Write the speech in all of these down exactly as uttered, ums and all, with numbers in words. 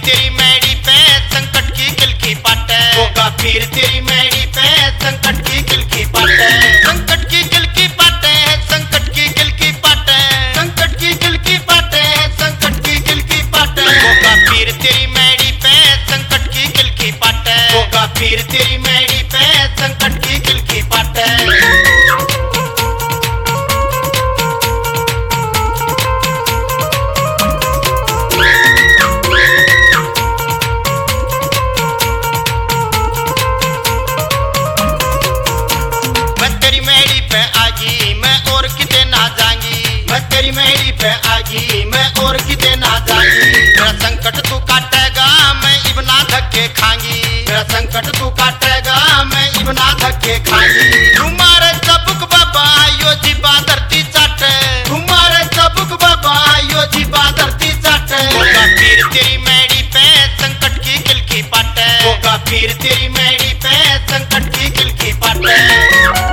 तेरी मैडी पे संकट की किल की पाट होगा फिर तेरी मैडी पे संकट की किल की पाट संकट की किल की पाट संकट की किल की पाट संकट की किल की पाट संकट की किल की पाट होगा फिर तेरी मैडी पे संकट की किल की पाट होगा फिर तेरी मैडी पे संकट की किल की पाट तेरी मैडी पे आगी मैं और किते ना जाऊंगी मेरा संकट तू काटेगा मैं इबना धक्के खांगी मेरा संकट तू काटेगा मैं इबना धक्के खांगी तुम्हारे सबुक बाबा यो जीबा धरती चाट तुम्हारे सबुक बाबा यो जीबा धरती चाट होगा फिर तेरी मैडी पे संकट की किल की पाट होगा फिर तेरी मैडी पे संकट की किल की पाट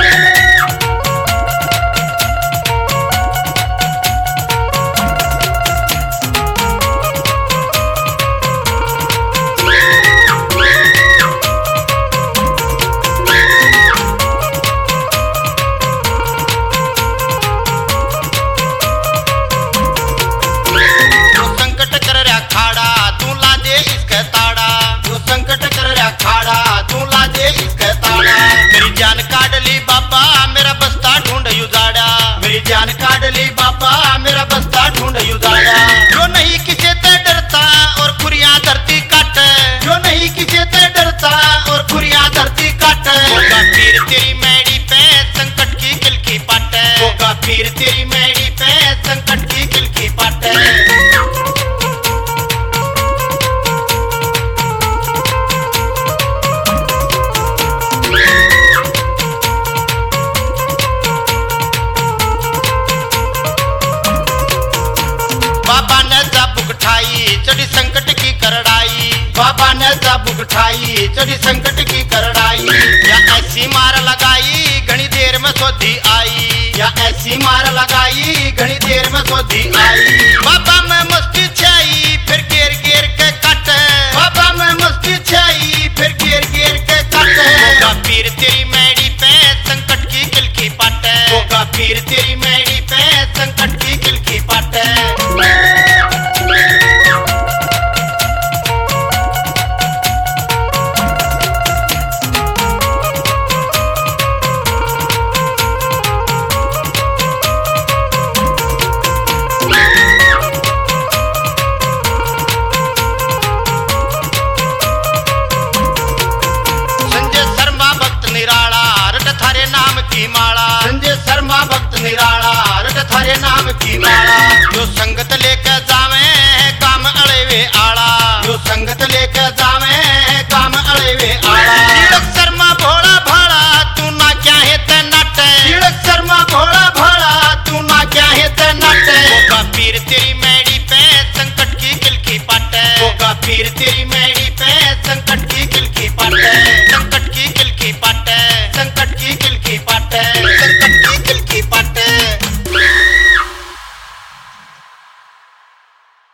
जान काडली बाबा मेरा बस्ता ढूंढ युजाड़ा मेरी जान काडली बाबा मेरा बस्ता ढूंढ युजाड़ा जो नहीं किसी से डरता और खुरियां धरती काट जो नहीं किसी से डरता और खुरियां धरती काट होगा फिर तेरी मैडी पे संकट की किल की पाट होगा फिर तेरी मैडी पे संकट की किल की पाट बाबा ने चाबुक ठाई चढ़ी संकट की करड़ाई बाबा ने चाबुक ठाई चढ़ी संकट की करड़ाई या ऐसी मार लगाई घनी देर में सोधी आई या ऐसी मार लगाई घनी देर में सोधी आई बाबा मैं